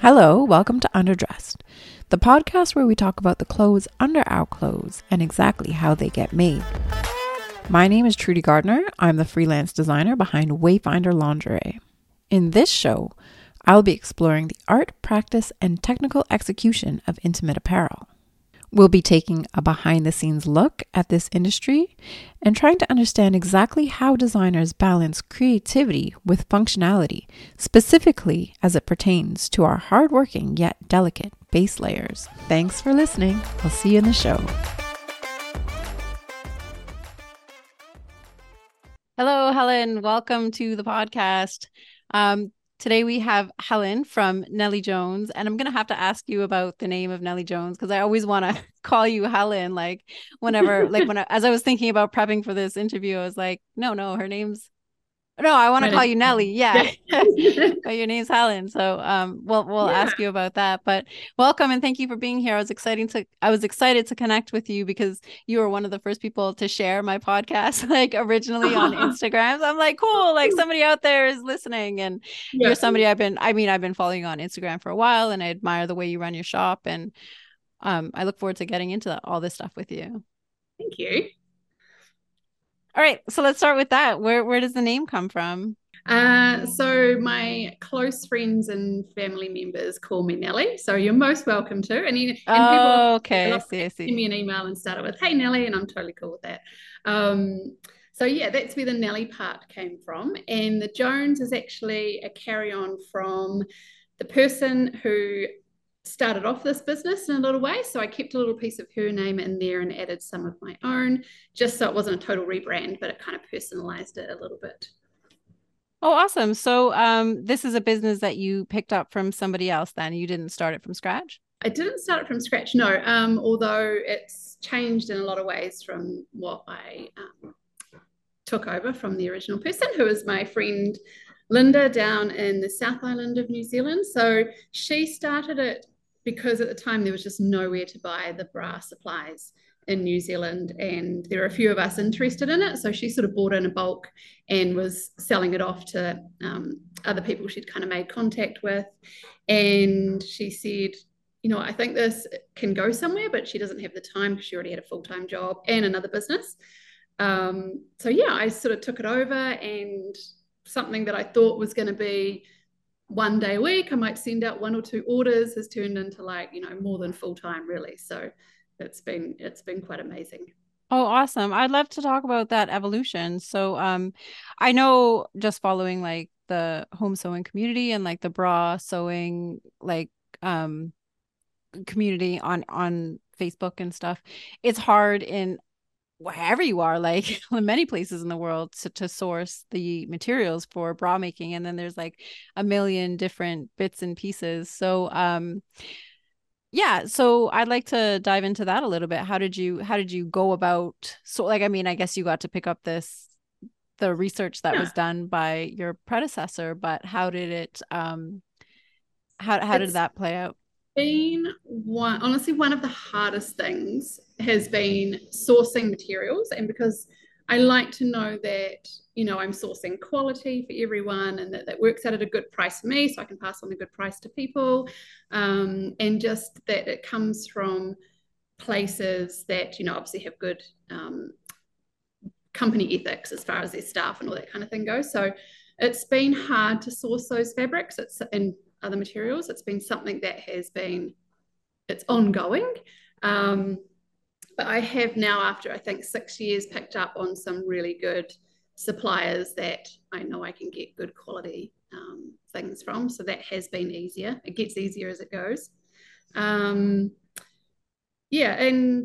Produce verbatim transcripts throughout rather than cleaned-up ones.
Hello, welcome to Underdressed, the podcast where we talk about the clothes under our clothes and exactly how they get made. My name is Trudy Gardner. I'm the freelance designer behind Wayfinder Lingerie. In this show, I'll be exploring the art, practice, and technical execution of intimate apparel. We'll be taking a behind-the-scenes look at this industry and trying to understand exactly how designers balance creativity with functionality, specifically as it pertains to our hardworking yet delicate base layers. Thanks for listening. I'll see you in the show. Hello, Helen. Welcome to the podcast. Um, Today we have Helen from Nellie Jones, and I'm going to have to ask you about the name of Nellie Jones because I always want to call you Helen. Like whenever, like when I, as I was thinking about prepping for this interview, I was like, no, no, her name's, no, I want to call you Nellie. Yeah. Yeah. But your name's Helen. So um we'll we'll Yeah. ask you about that. But welcome and thank you for being here. I was exciting to I was excited to connect with you because you were one of the first people to share my podcast like originally on Instagram. So I'm like, cool, like somebody out there is listening. And you're Yeah. somebody I've been I mean, I've been following you on Instagram for a while and I admire the way you run your shop. And um I look forward to getting into all this stuff with you. Thank you. All right, so let's start with that. Where where does the name come from? Uh, so my close friends and family members call me Nellie. So you're most welcome to. And you, and people Oh, okay. I often see, I send see. me an email and start it with, "Hey Nellie," and I'm totally cool with that. Um, so yeah, that's where the Nellie part came from. And the Jones is actually a carry on from the person who started off this business in a little way. So I kept a little piece of her name in there and added some of my own, just so it wasn't a total rebrand, but it kind of personalized it a little bit. Oh, awesome. So, um, this is a business that you picked up from somebody else then. You didn't start it from scratch? I didn't start it from scratch, no, um, although it's changed in a lot of ways from what I um, took over from the original person, who is my friend Linda down in the South Island of New Zealand. So she started it because at the time there was just nowhere to buy the bra supplies in New Zealand, and there were a few of us interested in it. So she sort of bought in a bulk and was selling it off to um, other people she'd kind of made contact with. And she said, you know, I think this can go somewhere, but she doesn't have the time because she already had a full-time job and another business. Um, so yeah, I sort of took it over, and something that I thought was going to be one day a week, I might send out one or two orders, has turned into like, you know, more than full time really. So it's been it's been quite amazing. Oh, awesome. I'd love to talk about that evolution. So, um, I know just following like the home sewing community and like the bra sewing like um community on on Facebook and stuff, it's hard in wherever you are, like in many places in the world to, to source the materials for bra making. And then there's like a million different bits and pieces. So um yeah, so I'd like to dive into that a little bit. How did you how did you go about so like I mean, I guess you got to pick up this the research that Yeah, was done by your predecessor, but how did it um how how did it's that play out? been one honestly one of the hardest things has been sourcing materials, and because I like to know that, you know, I'm sourcing quality for everyone and that that works out at a good price for me so I can pass on a good price to people, um, and just that it comes from places that, you know, obviously have good um, company ethics as far as their staff and all that kind of thing goes. So it's been hard to source those fabrics. It's and other materials. It's been something that has been it's ongoing. Um, but I have now, after I think six years, picked up on some really good suppliers that I know I can get good quality um, things from. So that has been easier. It gets easier as it goes. Um, yeah, and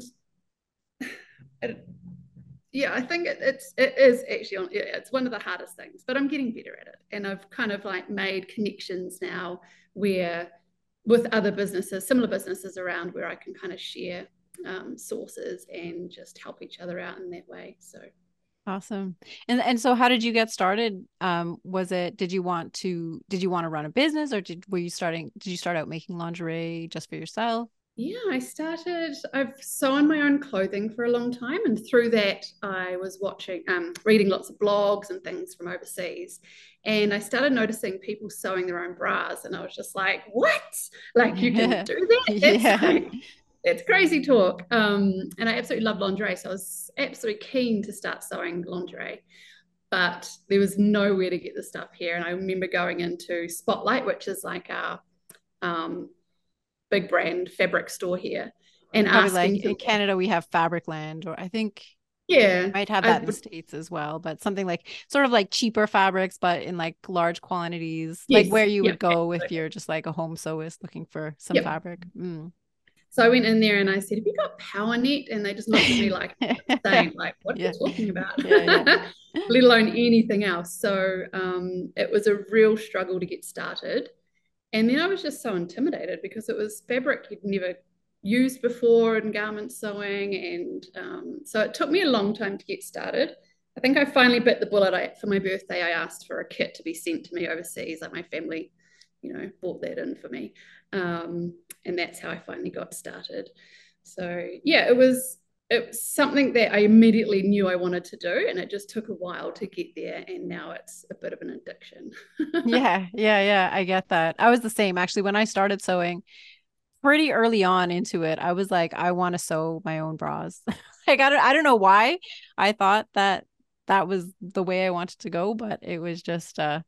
it, yeah, I think it, it's it is actually on. Yeah, it's one of the hardest things, but I'm getting better at it, and I've kind of like made connections now where with other businesses, similar businesses around, where I can kind of share um, sources and just help each other out in that way. So Awesome. And and so how did you get started? Um, was it did you want to did you want to run a business or did were you starting did you start out making lingerie just for yourself? Yeah, I started, I've sewn my own clothing for a long time. And through that, I was watching, um, reading lots of blogs and things from overseas. And I started noticing people sewing their own bras. And I was just like, what? Like, you can Yeah. do that? It's Yeah. like, it's crazy talk. Um, and I absolutely love lingerie. So I was absolutely keen to start sewing lingerie. But there was nowhere to get the stuff here. And I remember going into Spotlight, which is like a um, big brand fabric store here, and Probably like asking for in that. Canada we have Fabricland, or I think Yeah, might have I that in the would. States as well, but something like sort of like cheaper fabrics, but in like large quantities, like Yes, where you yeah, would go if absolutely. you're just like a home sewist looking for some Yep. fabric. Mm. So I went in there and I said, "Have you got Power Net?" And they just looked at me like insane, like, "What are you Yeah. talking about?" Yeah. Yeah. Let alone anything else. So um, it was a real struggle to get started. And then I was just so intimidated because it was fabric you'd never used before in garment sewing. And um, so it took me a long time to get started. I think I finally bit the bullet. I, for my birthday, I asked for a kit to be sent to me overseas. Like my family, you know, bought that in for me. Um, and that's how I finally got started. So yeah, it was it was something that I immediately knew I wanted to do, and it just took a while to get there. And now it's a bit of an addiction. Yeah. Yeah. Yeah. I get that. I was the same actually when I started sewing pretty early on into it. I was like, I want to sew my own bras. Like, I don't, I don't know why I thought that that was the way I wanted to go, but it was just, uh,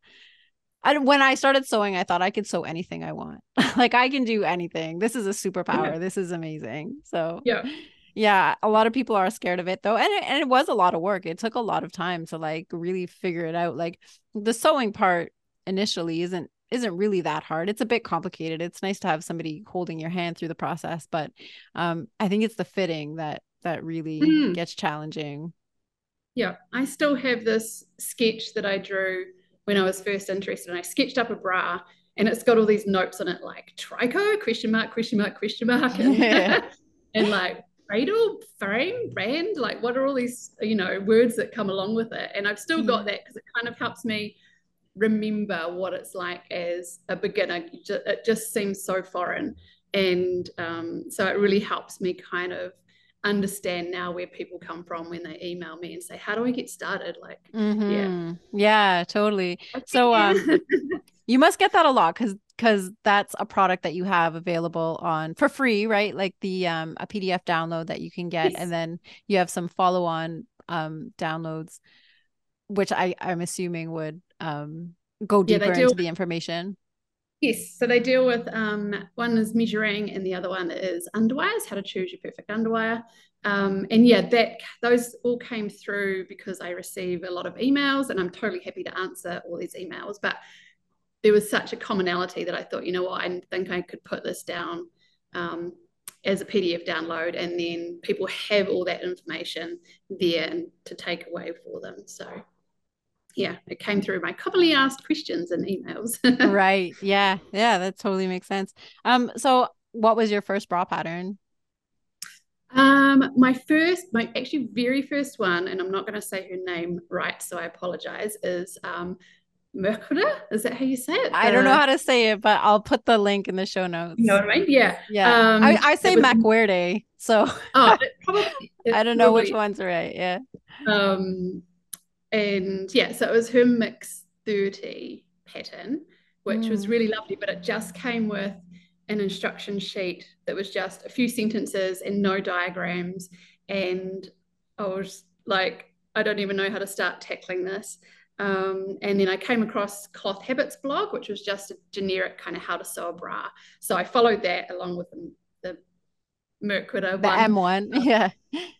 I, when I started sewing, I thought I could sew anything I want. Like I can do anything. This is a Yeah, superpower. This is amazing. So yeah. yeah, a lot of people are scared of it though. And it, and it was a lot of work. It took a lot of time to like really figure it out. Like the sewing part initially isn't isn't really that hard. It's a bit complicated. It's nice to have somebody holding your hand through the process, but um I think it's the fitting that that really Mm. gets challenging. Yeah, I still have this sketch that I drew when I was first interested, and I sketched up a bra, and it's got all these notes on it like trico question mark question mark question mark and Yeah. and like cradle frame brand, like what are all these, you know, words that come along with it. And I've still got Yeah. that because it kind of helps me remember what it's like as a beginner. It just seems so foreign, and um, so it really helps me kind of understand now where people come from when they email me and say, "How do I get started?" Like, yeah. Mm-hmm. Yeah, totally. So um Yeah. you must get that a lot because because that's a product that you have available on for free, right? Like the um a P D F download that you can get, and Yes. then you have some follow-on um downloads, which I I'm assuming would um go Yeah, they deeper deal into the information. Yes, so they deal with um, one is measuring and the other one is underwires, how to choose your perfect underwire. Um, and yeah, that those all came through because I receive a lot of emails, and I'm totally happy to answer all these emails. But there was such a commonality that I thought, you know what, I think I could put this down um, as a P D F download, and then people have all that information there and to take away for them. So yeah, it came through my commonly asked questions and emails. Right. Yeah. Yeah, that totally makes sense. Um, so what was your first bra pattern? Um, my first, my actually very first one, and I'm not going to say her name right, so I apologize, is um, Mercuda. Is that how you say it? I don't know The, how to say it, but I'll put the link in the show you know notes. what I mean? Yeah. Yeah. I, Um, I it say was, McWerde, so oh, it probably, I it don't know which probably, one's right. Yeah. um, and yeah, so it was her mix thirty pattern, which was Mm. really lovely, but it just came with an instruction sheet that was just a few sentences and no diagrams. And I was like, I don't even know how to start tackling this. Um, and then I came across Cloth Habits blog, which was just a generic kind of how to sew a bra. So I followed that along with the, the Mercuda The one. M one. Yeah.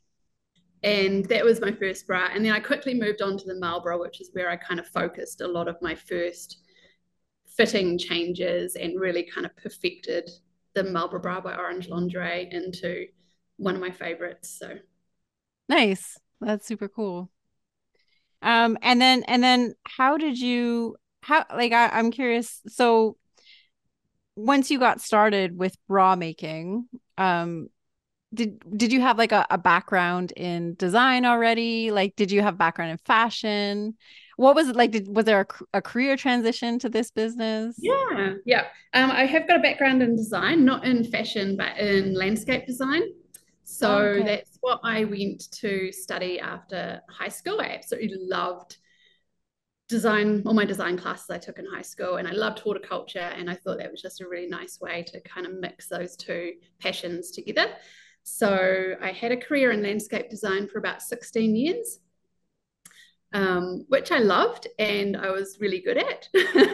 And that was my first bra. And then I quickly moved on to the Marlborough, which is where I kind of focused a lot of my first fitting changes and really kind of perfected the Marlborough bra by Orange Lingerie into one of my favorites. So Nice. That's super cool. Um, and then and then how did you how like I, I'm curious. So once you got started with bra making, um, did did you have like a, a background in design already? Like, did you have background in fashion? What was it like? Did, was there a, a career transition to this business? Yeah, yeah. Um, I have got a background in design, not in fashion, but in landscape design. Oh, So okay. that's what I went to study after high school. I absolutely loved design, all my design classes I took in high school, and I loved horticulture. And I thought that was just a really nice way to kind of mix those two passions together. So I had a career in landscape design for about sixteen years. Um, which I loved and I was really good at,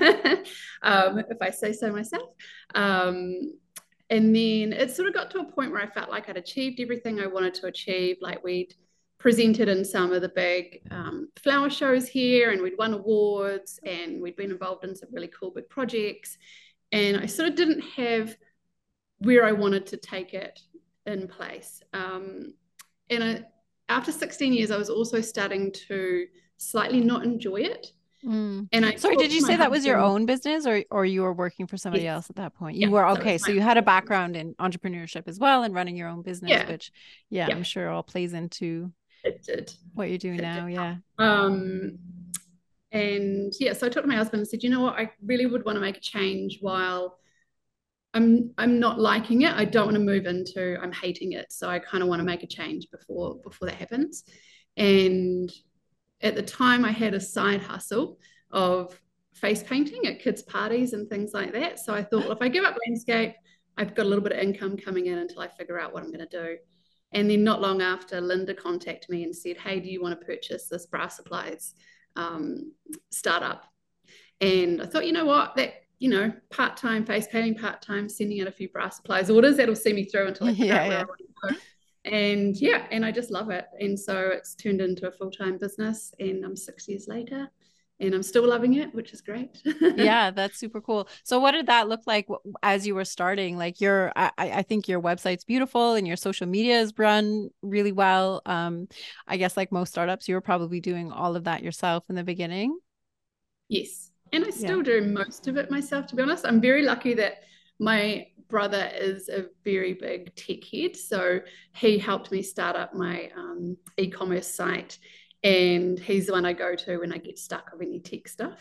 um, if I say so myself. Um, and then it sort of got to a point where I felt like I'd achieved everything I wanted to achieve. Like we'd presented in some of the big um, flower shows here, and we'd won awards, and we'd been involved in some really cool big projects. And I sort of didn't have where I wanted to take it in place. Um, and I, after sixteen years, I was also starting to slightly not enjoy it. Mm. And I Sorry, did talked you to my say that was your husband. own business, or or you were working for somebody Yes, else at that point? You yeah. were So okay. it's So my you had a own. background in entrepreneurship as well and running your own business, Yeah, which yeah, yeah, I'm sure all plays into it did. what you're doing It now. did. Yeah. Um, and yeah, so I talked to my husband and said, you know what, I really would want to make a change while I'm I'm not liking it. I don't want to move into I'm hating it. So I kind of want to make a change before before that happens. And at the time I had a side hustle of face painting at kids' parties and things like that. So I thought, well, if I give up landscape, I've got a little bit of income coming in until I figure out what I'm going to do. And then not long after, Linda contacted me and said, hey, do you want to purchase this bra supplies um, startup? And I thought, you know what, that, you know, part-time face painting, part-time sending out a few bra supplies orders, that'll see me through until I figure Yeah, out where I yeah. want to go. And yeah, and I just love it. And so it's turned into a full-time business, and I'm six years later and I'm still loving it, which is great. Yeah, that's super cool. So what did that look like as you were starting? Like your, I, I think your website's beautiful and your social media is run really well. Um, I guess like most startups, you were probably doing all of that yourself in the beginning. Yes. And I Yeah. still do most of it myself, to be honest. I'm very lucky that my brother is a very big tech head. So he helped me start up my um, e commerce site. And he's the one I go to when I get stuck of any tech stuff.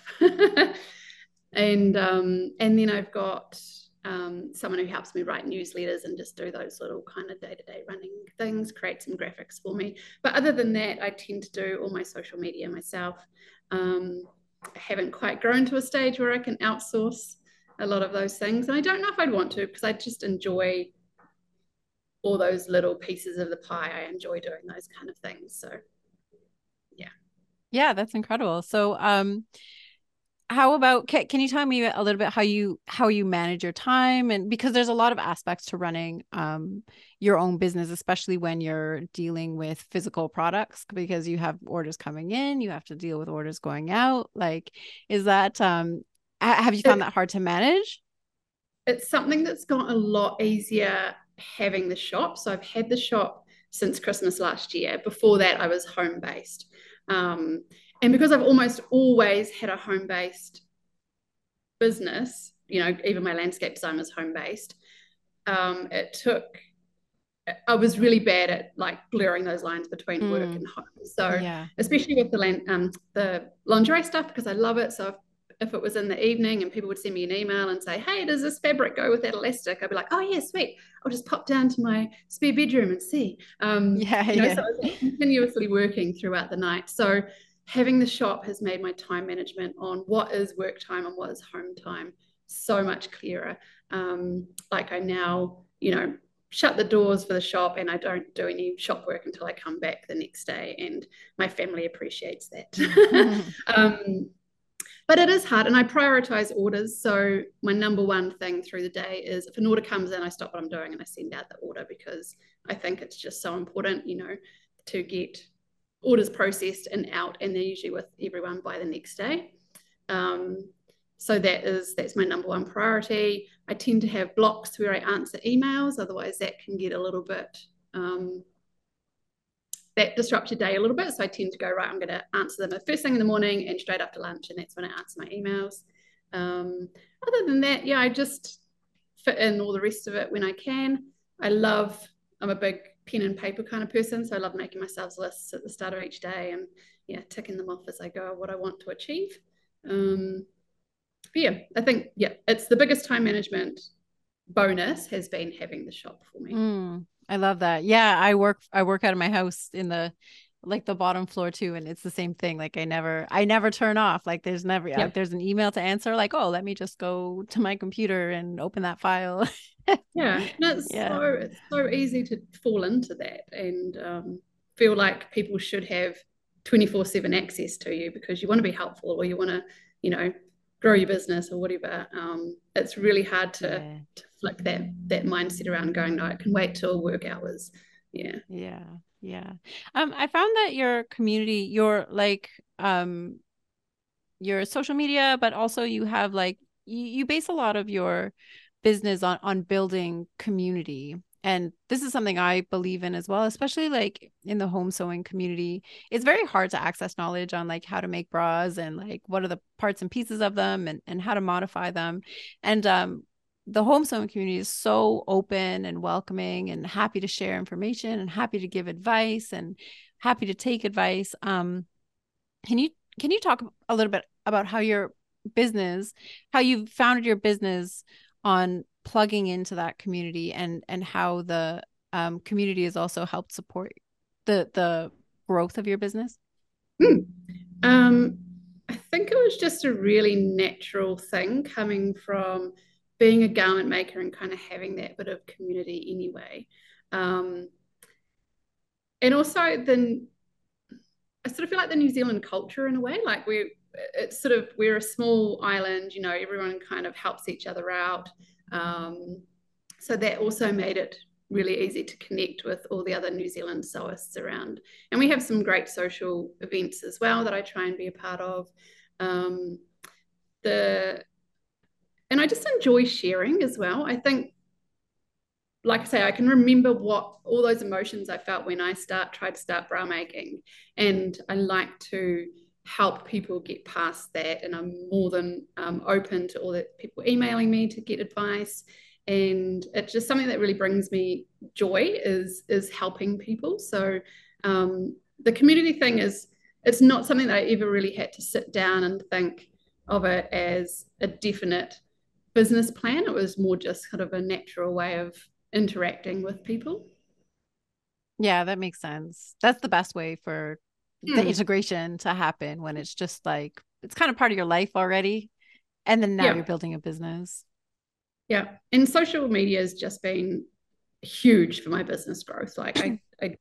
and um, and then I've got um, someone who helps me write newsletters and just do those little kind of day-to-day running things, create some graphics for me. But other than that, I tend to do all my social media myself. Um, I haven't quite grown to a stage where I can outsource a lot of those things. And I don't know if I'd want to, because I just enjoy all those little pieces of the pie. I enjoy doing those kind of things. So yeah. Yeah, that's incredible. So, um, how about can, can you tell me a little bit how you how you manage your time, and because there's a lot of aspects to running um your own business, especially when you're dealing with physical products, because you have orders coming in, you have to deal with orders going out. Like, is that um have you found It, that hard to manage? it's something that's got a lot easier having the shop. So I've had the shop since Christmas last year. Before that, I was home based. Um, and because I've almost always had a home based business, you know, even my landscape design was home based, um, it took I was really bad at like blurring those lines between work Mm, and home. So yeah. especially with the land, um, the lingerie stuff, because I love it. So if, if it was in the evening and people would send me an email and say, "Hey, does this fabric go with that elastic?" I'd be like, "Oh yeah, sweet. I'll just pop down to my spare bedroom and see." Um, Yeah, you know, so yeah. I was like continuously working throughout the night. So having the shop has made my time management on what is work time and what is home time so much clearer. Um, like I now, you know, shut the doors for the shop and I don't do any shop work until I come back the next day. And my family appreciates that. um, but it is hard and I prioritize orders. So my number one thing through the day is if an order comes in, I stop what I'm doing and I send out the order because I think it's just so important, you know, to get orders processed and out, and they're usually with everyone by the next day. Um, so that is that's my number one priority. I tend to have blocks where I answer emails, otherwise that can get a little bit um, that disrupts your day a little bit. So I tend to go, right, I'm going to answer them the first thing in the morning and straight after lunch, and that's when I answer my emails. Um, other than that, yeah, I just fit in all the rest of it when I can. I love, I'm a big pen and paper kind of person, so I love making myself lists at the start of each day and yeah, ticking them off as I go, what I want to achieve. Um, but yeah, I think, yeah, it's the biggest time management bonus has been having the shop for me. Mm, I love that. Yeah, I work I work out of my house in the like the bottom floor too, and it's the same thing. Like I never I never turn off. Like there's never Yeah. like there's an email to answer, like, oh, let me just go to my computer and open that file. Yeah. And it's Yeah. so it's so easy to fall into that and um, feel like people should have twenty-four seven access to you because you want to be helpful or you want to, you know, grow your business or whatever. Um, it's really hard to, Yeah. to flip that that mindset around going, no, I can wait till work hours. Yeah. Yeah. Yeah. Um, I found that your community, your like um your social media, but also you have like you, you base a lot of your business on on building community. And this is something I believe in as well, especially like in the home sewing community. It's very hard to access knowledge on like how to make bras and like what are the parts and pieces of them and, and how to modify them. And um the home sewing community is so open and welcoming and happy to share information and happy to give advice and happy to take advice. Um, can you can you talk a little bit about how your business, how you founded your business on plugging into that community and and how the um, community has also helped support the the growth of your business? Hmm. Um, I think it was just a really natural thing coming from being a garment maker and kind of having that bit of community anyway. Um, and also then I sort of feel like the New Zealand culture in a way, like we it's sort of we're a small island, you know, everyone kind of helps each other out. Um, so that also made it really easy to connect with all the other New Zealand sewists around. And we have some great social events as well that I try and be a part of. Um, the and I just enjoy sharing as well. I think, like I say, I can remember what all those emotions I felt when I start tried to start bra making, and I like to help people get past that. And I'm more than um, open to all the people emailing me to get advice. And it's just something that really brings me joy is is helping people. So um, the community thing is it's not something that I ever really had to sit down and think of it as a definite business plan. It was more just kind of a natural way of interacting with people. Yeah, that makes sense. That's the best way for the Hmm. integration to happen when it's just like it's kind of part of your life already. And then now you're Yeah, building a business. yeah. And social media has just been huge for my business growth. Like I, I,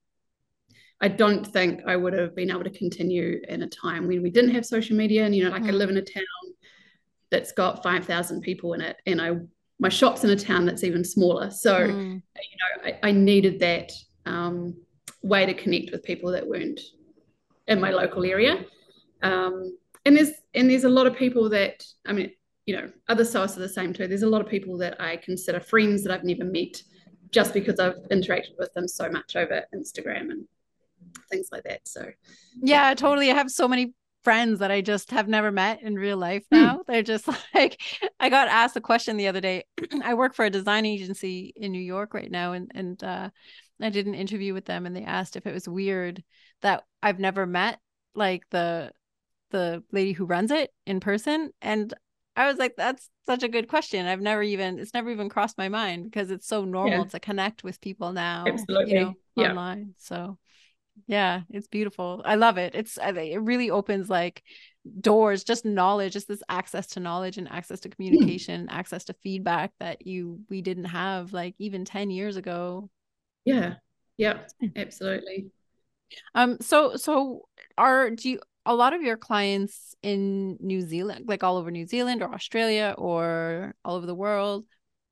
I don't think I would have been able to continue in a time when we didn't have social media. And you know, like I live in Mm, a town that's got five thousand people in it, and I my shop's in a town that's even smaller. So you mm. know, I, I needed that um, way to connect with people that weren't in my local area. Um, and there's and there's a lot of people that I mean, you know, other sites are the same too. There's a lot of people that I consider friends that I've never met just because I've interacted with them so much over Instagram and things like that. So yeah. Yeah, totally. I have so many friends that I just have never met in real life Mm, now. They're just like, I got asked a question the other day. I work for a design agency in New York right now, and and uh, I did an interview with them, and they asked if it was weird that I've never met like the the lady who runs it in person. And I was like, that's such a good question. I've never even, it's never even crossed my mind because it's so yeah, normal to connect with people now, you know, absolutely. Yeah. online. So yeah, it's beautiful. I love it. It's it really opens like doors, just knowledge, just this access to knowledge and access to Mm, communication, access to feedback that you we didn't have like even ten years ago. yeah. Yeah. Absolutely. Um, so so are do you a lot of your clients in New Zealand, like all over New Zealand or Australia or all over the world?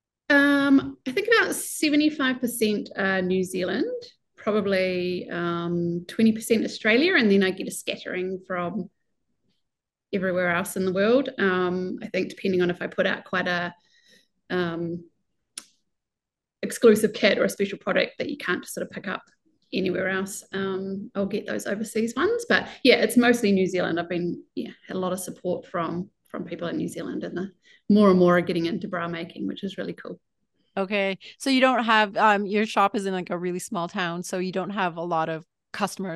Um, I think about seventy-five percent uh, New Zealand, probably um, twenty percent Australia, and then I get a scattering from everywhere else in the world. Um, I think depending on if I put out quite a um, exclusive kit or a special product that you can't just sort of pick up anywhere else, um, I'll get those overseas ones. But yeah, it's mostly New Zealand. I've been yeah had a lot of support from from people in New Zealand, and the more and more are getting into bra making, which is really cool. Okay. So you don't have um your shop is in like a really small town, so you don't have a lot of customers. Like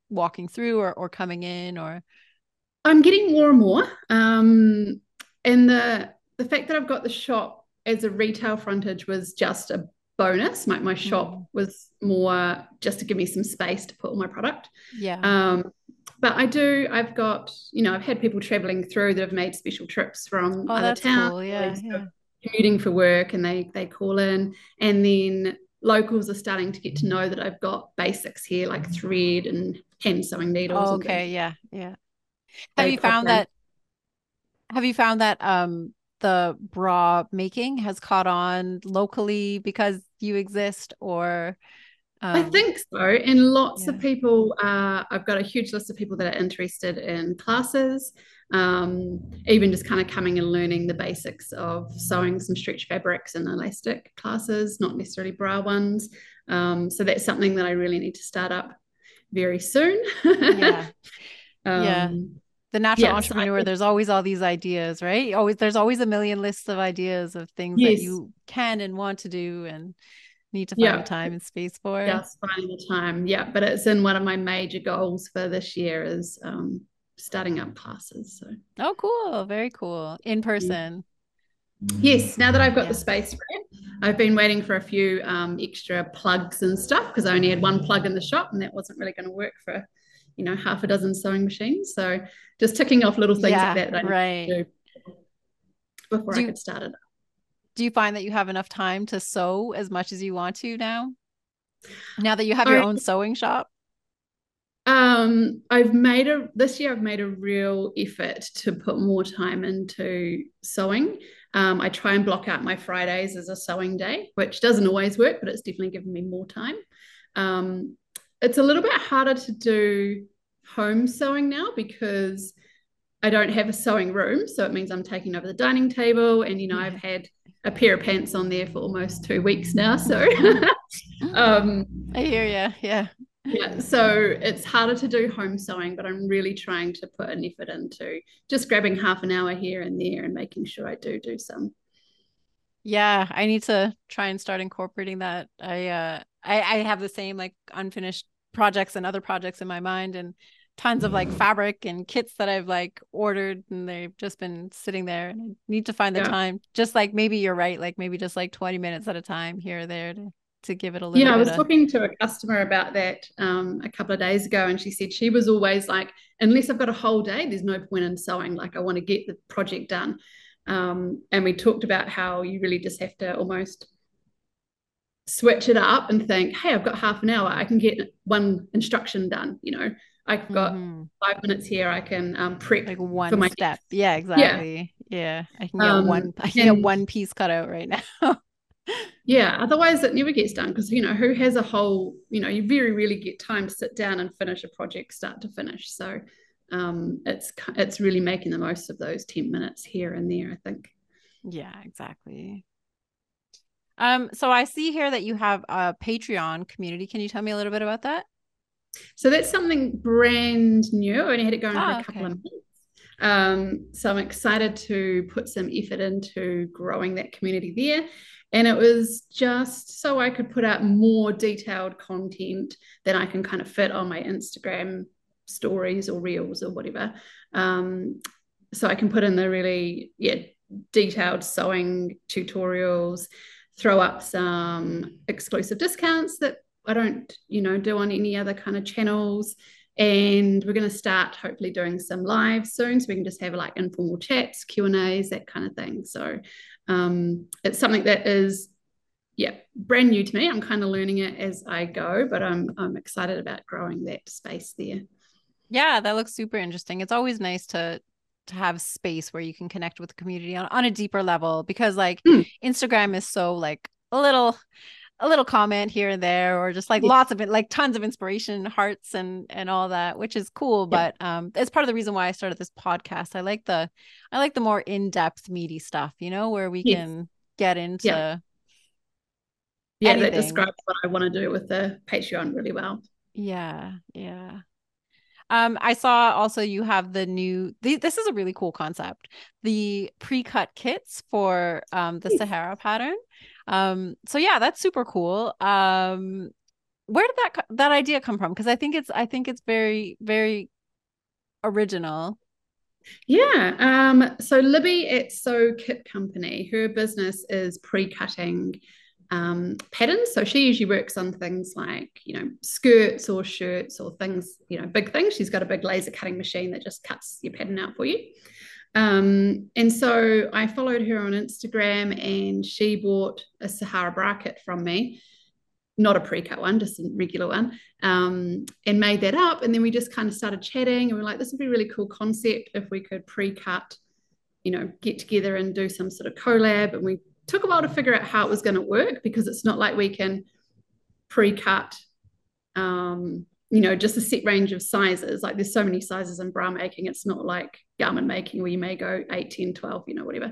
walking through or, or coming in or? I'm getting more and more. Um, and the the fact that I've got the shop as a retail frontage was just a bonus. My my shop Mm, was more just to give me some space to put all my product. yeah. Um, but I do, I've got, you know, I've had people traveling through that have made special trips from Oh, other that's towns, cool. Yeah. colleagues who Yeah. are commuting for work and they they call in. And then locals are starting to get to know that I've got basics here like thread and hand sewing needles Oh, and things. okay. Yeah. Yeah. Have They you pop found around. that, have you found that, um, the bra making has caught on locally because you exist or, I um, think so. And lots of yeah. people, uh, I've got a huge list of people that are interested in classes, um, even just kind of coming and learning the basics of sewing some stretch fabrics and elastic classes, not necessarily bra ones. Um, so that's something that I really need to start up very soon. Yeah. Yeah. um, The natural yeah, so I entrepreneur, think, there's always all these ideas, right? Always, there's always a million lists of ideas of things that yes, you can and want to do and need to find the yeah, time and space for. just finding the time. Yeah, but it's in one of my major goals for this year is um, starting up classes. So. Oh, cool. Very cool. In person. Yes, now that I've got the Yeah. space for it, I've been waiting for a few um, extra plugs and stuff because I only had one plug in the shop and that wasn't really going to work for, you know, half a dozen sewing machines. So just ticking off little things like Yeah, that that I need right. to do before Do I you could start it. do you find that you have enough time to sew as much as you want to now? Now that you have your I, own sewing shop? um, I've made a this year. I've made a real effort to put more time into sewing. Um, I try and block out my Fridays as a sewing day, which doesn't always work, but it's definitely given me more time. Um, it's a little bit harder to do home sewing now because I don't have a sewing room. So it means I'm taking over the dining table. And, you know, I've Yeah. had a pair of pants on there for almost two weeks now. So, um, I hear you. Yeah. yeah, so it's harder to do home sewing, but I'm really trying to put an effort into just grabbing half an hour here and there and making sure I do do some. Yeah, I need to try and start incorporating that. I uh I, I have the same like unfinished projects and other projects in my mind and tons of like fabric and kits that I've like ordered and they've just been sitting there and I need to find the Yeah. time. Just like maybe you're right, like maybe just like twenty minutes at a time here or there to to give it a little Yeah, I bit was of talking to a customer about that um, a couple of days ago, and she said she was always like, unless I've got a whole day, there's no point in sewing. Like, I want to get the project done. Um, and we talked about how you really just have to almost switch it up and think, hey, I've got half an hour. I can get one instruction done. You know, I've got hmm five minutes here. I can um, prep like for one my step. next. Yeah, Yeah. exactly. Yeah. I can get Um, one I can get and one piece cut out right now. yeah, otherwise it never gets done because, you know, who has a whole, you know, you very rarely get time to sit down and finish a project start to finish. So um, it's it's really making the most of those ten minutes here and there, I think. Yeah, exactly. Um, so I see here that you have a Patreon community. Can you tell me a little bit about that? So that's something brand new. I only had it going for a Ah, couple of okay. months. Um, so I'm excited to put some effort into growing that community there. And it was just so I could put out more detailed content that I can kind of fit on my Instagram stories or reels or whatever. Um, so I can put in the really, yeah, detailed sewing tutorials, throw up some exclusive discounts that I don't, you know, do on any other kind of channels. And we're going to start hopefully doing some live soon, so we can just have like informal chats, Q and A's, that kind of thing. So um, it's something that is, yeah, brand new to me. I'm kind of learning it as I go, but I'm I'm excited about growing that space there. Yeah, that looks super interesting. It's always nice to to have space where you can connect with the community on, on a deeper level because like Mm, Instagram is so like a little a little comment here and there or just like yes, lots of it like tons of inspiration hearts and and all that which is cool yeah, but um it's part of the reason why I started this podcast. I like the I like the more in-depth meaty stuff, you know, where we yes, can get yeah, into yeah. That anything. describes what I want to do with the Patreon really well. Yeah, yeah. um I saw also you have the new the, this is a really cool concept, the pre-cut kits for um the Yes. Sahara pattern. Um so yeah, that's super cool. um where did that that idea come from? Because I think it's I think it's very, very original. Yeah. Um, so Libby at Sew Kit Company, her business is pre-cutting um, patterns. So she usually works on things like, you know, skirts or shirts or things, you know, big things. She's got a big laser cutting machine that just cuts your pattern out for you. Um, and so I followed her on Instagram and she bought a Sahara bra kit from me, not a pre-cut one, just a regular one, um, and made that up. And then we just kind of started chatting and we are like, this would be a really cool concept if we could pre-cut, you know, get together and do some sort of collab. And we took a while to figure out how it was going to work because it's not like we can pre-cut, um, you know, just a set range of sizes. Like there's so many sizes in bra making. It's not like garment making where you may go eight, ten, twelve, you know, whatever.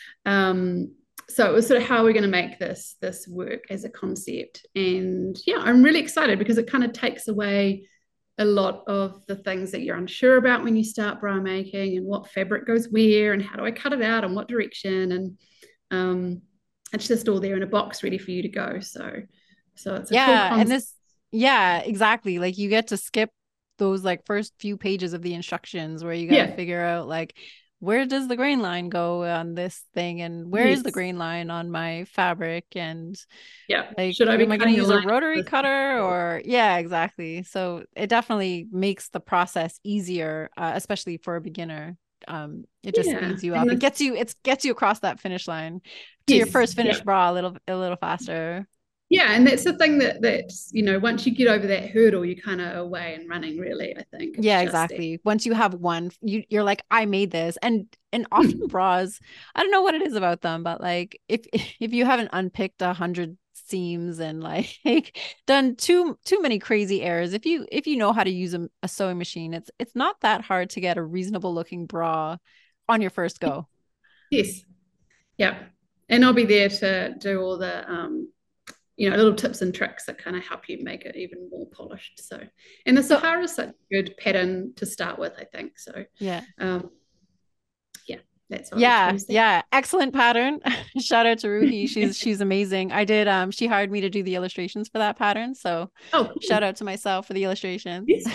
Um, so it was sort of how we're going to make this this work as a concept. And yeah, I'm really excited because it kind of takes away a lot of the things that you're unsure about when you start bra making and what fabric goes where and how do I cut it out and what direction. And um, it's just all there in a box ready for you to go. So so it's a cool Yeah, and concept. this, yeah, exactly. Like you get to skip those like first few pages of the instructions where you got to Yeah. figure out like where does the grain line go on this thing and where is the Yes. grain line on my fabric and Yeah. like Should I be am I going to cutting a use a line? rotary cutter or yeah, exactly. So it definitely makes the process easier, uh, especially for a beginner. Um, it just Yeah. speeds you And up. It this, gets you, it gets you across that finish line to your yes. first Yeah. finished bra a little, a little faster. Yeah, and that's the thing that that's you know once you get over that hurdle, you kind of away and running. Really, I think it's Yeah, just that. exactly. Once you have one, you you're like, I made this. And and often Hmm. bras, I don't know what it is about them, but like if if you haven't unpicked a hundred seams and like done too too many crazy errors, if you if you know how to use a, a sewing machine, it's it's not that hard to get a reasonable looking bra on your first go. Yes, yeah, and I'll be there to do all the um, you know little tips and tricks that kind of help you make it even more polished. So, and the So Sahara is such a good pattern to start with, I think. So, yeah. um, yeah, that's why we Yeah, chose that. yeah. Excellent pattern. Shout out to Ruhi. She's she's amazing. I did um she hired me to do the illustrations for that pattern. So Oh, shout cool. out to myself for the illustrations. Yes.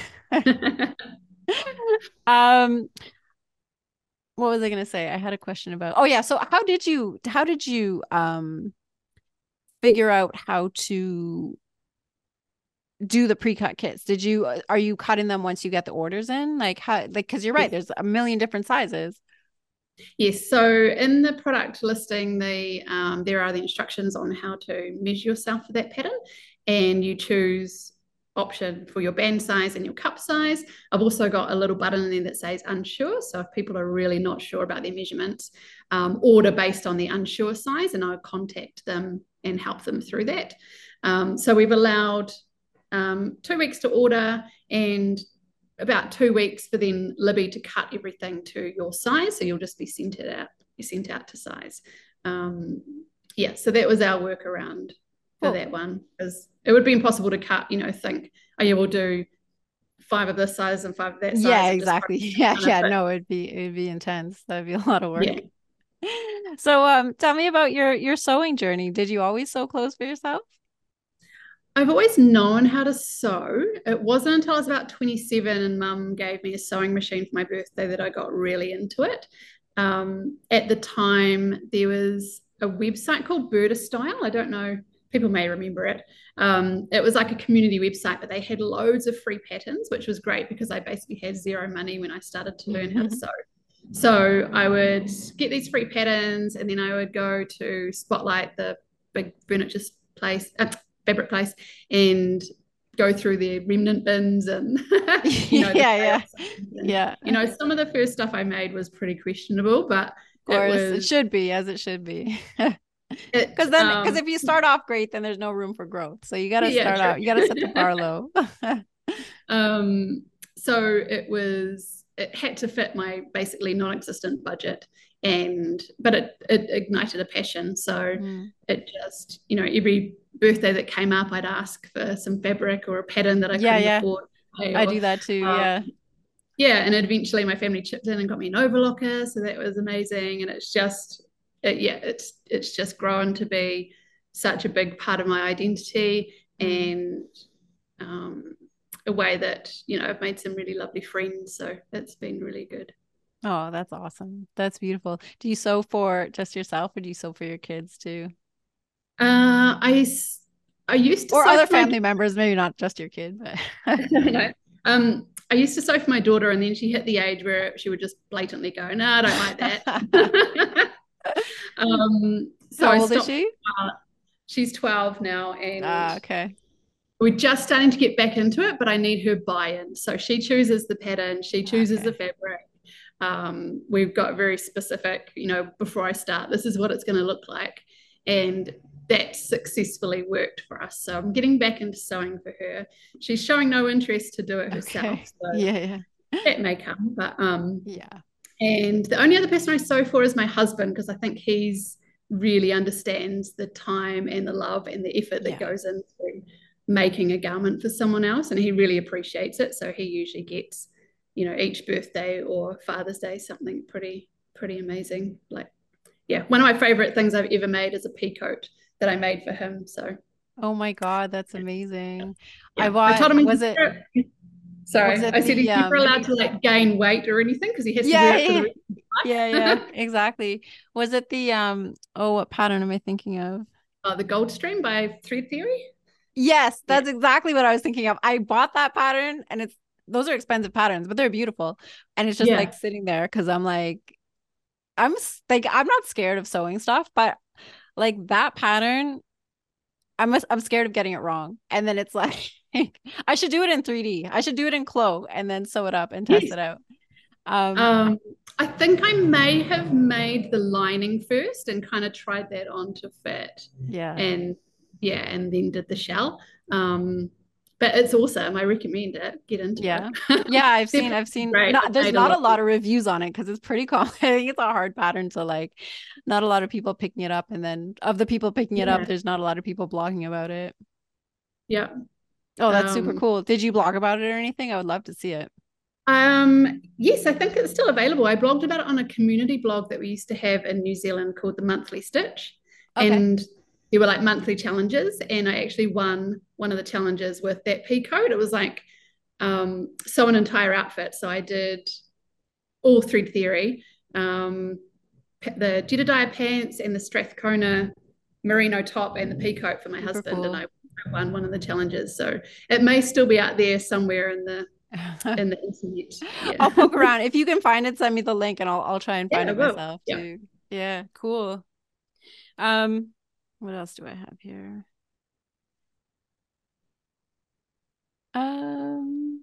Um, what was I gonna say? I had a question about, oh yeah, so how did you how did you um figure out how to do the pre-cut kits? Did you uh, are you cutting them once you get the orders in? Like how like because you're right, Yes. there's a million different sizes. Yes, so in the product listing, the um, there are the instructions on how to measure yourself for that pattern, and you choose option for your band size and your cup size. I've also got a little button in there that says unsure. So if people are really not sure about their measurements, um, order based on the unsure size, and I'll contact them and help them through that. Um, so we've allowed um, two weeks to order and about two weeks for then Libby to cut everything to your size. So you'll just be sent it out, you sent out to size. Um, yeah, so that was our workaround for Cool. that one because it would be impossible to cut, you know, think, oh yeah, we'll do five of this size and five of that Yeah, size and just exactly. Yeah, kind of yeah. fit. No, it'd be it'd be intense. That'd be a lot of work. Yeah. So um tell me about your your sewing journey. Did you always sew clothes for yourself? I've always known how to sew. It wasn't until I was about twenty-seven and mum gave me a sewing machine for my birthday that I got really into it. Um, at the time, there was a website called Burda Style. I don't know, people may remember it. Um, it was like a community website, but they had loads of free patterns, which was great because I basically had zero money when I started to learn how to sew. So I would get these free patterns and then I would go to Spotlight, the big furniture place, uh, fabric place, and go through the remnant bins and you know the Yeah, yeah. and Yeah. you know some of the first stuff I made was pretty questionable, but Of it course, it was should be as it should be. it Because then, because um if you start off great, then there's no room for growth. So you got to yeah, start true. out, you got to set the bar low. um so it was it had to fit my basically non-existent budget, and but it it ignited a passion. So Mm. it just, you know, every birthday that came up, I'd ask for some fabric or a pattern that I Yeah, couldn't yeah. afford to pay, I or do that too. um, Yeah. yeah, and eventually my family chipped in and got me an overlocker, so that was amazing. And it's just it, yeah it's it's just grown to be such a big part of my identity. Mm. And um, a way that, you know, I've made some really lovely friends. So it's been really good. Oh, that's awesome. That's beautiful. Do you sew for just yourself or do you sew for your kids too? Uh, I, I used to Or sew other for my family members, maybe not just your kid, but no. Um, I used to sew for my daughter, and then she hit the age where she would just blatantly go, "No, I don't like that." um, so how I old is stopped. she? Uh, she's twelve now, and Ah, okay. we're just starting to get back into it. But I need her buy-in. So she chooses the pattern, she chooses the Okay. fabric. Um, we've got very specific, you know, before I start, this is what it's going to look like, and that successfully worked for us. So I'm getting back into sewing for her. She's showing no interest to do it herself, Okay. so Yeah, yeah. that may come. But um, Yeah. and the only other person I sew for is my husband because I think he's really understands the time and the love and the effort that Yeah. goes into making a garment for someone else, and he really appreciates it. So he usually gets, you know, each birthday or Father's Day something pretty pretty amazing. Like, yeah, one of my favorite things I've ever made is a pea coat that I made for him. So Oh my God, that's amazing. I yeah, I bought, told him was it, was sorry, it I said he's the never um allowed to like gain weight or anything because he has to yeah, wear it for the yeah, rest of his yeah, yeah, life. exactly. Was it the um oh, what pattern am I thinking of? uh, the Gold Stream by Thread Theory. Yes, Yeah, that's exactly what I was thinking of. I bought that pattern and it's those are expensive patterns, but they're beautiful. And it's just like yeah, sitting there because I'm like, I'm s- like, I'm not scared of sewing stuff, but like that pattern, I'm I'm scared of getting it wrong. And then it's like, I should do it in three D. I should do it in Clo and then sew it up and test yes. it out. Um, Um, I think I may have made the lining first and kind of tried that on to fit, yeah. and yeah, and then did the shell. Um, but it's awesome. I recommend it. Get into Yeah. it. Yeah, I've They're seen I've seen great. not I've there's made a not lot. a lot of reviews on it because it's pretty common. I think it's a hard pattern to like not a lot of people picking it up and then of the people picking it up, Yeah, there's not a lot of people blogging about it. yeah. Oh, that's super Um, cool. Did you blog about it or anything? I would love to see it. Um, yes, I think it's still available. I blogged about it on a community blog that we used to have in New Zealand called the Monthly Stitch. Okay. And there were like monthly challenges. And I actually won one of the challenges with that pea coat. It was like um, sew an entire outfit. So I did all thread theory, um, the Jedediah pants and the Strathcona merino top and the pea coat for my Super husband. And cool. I won one of the challenges. So it may still be out there somewhere in the in the internet. I'll Yeah. poke around. If you can find it, send me the link and I'll I'll try and Yeah, find I it will. myself Yeah. too. Yeah, cool. Um, what else do I have here? Um,